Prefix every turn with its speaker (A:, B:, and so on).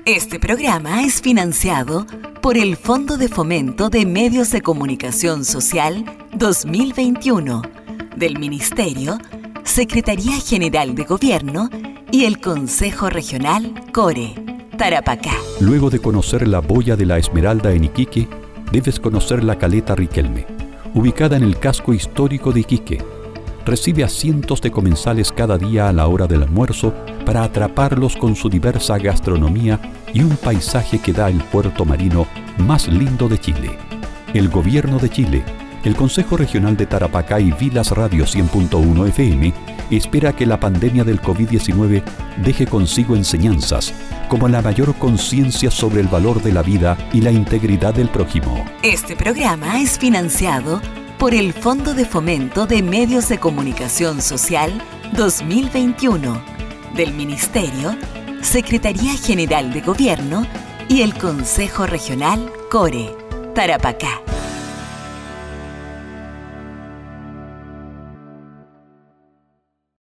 A: Este programa es financiado por el Fondo de Fomento de Medios de Comunicación Social 2021 del Ministerio, Secretaría General de Gobierno y el Consejo Regional Core, Tarapacá.
B: Luego de conocer la boya de la Esmeralda en Iquique, debes conocer la Caleta Riquelme, ubicada en el casco histórico de Iquique. Recibe a cientos de comensales cada día a la hora del almuerzo para atraparlos con su diversa gastronomía y un paisaje que da el puerto marino más lindo de Chile. El Gobierno de Chile, el Consejo Regional de Tarapacá y Vilas Radio 100.1 FM espera que la pandemia del COVID-19 deje consigo enseñanzas como la mayor conciencia sobre el valor de la vida y la integridad del prójimo.
A: Este programa es financiado por el Fondo de Fomento de Medios de Comunicación Social 2021 del Ministerio, Secretaría General de Gobierno y el Consejo Regional Core, Tarapacá.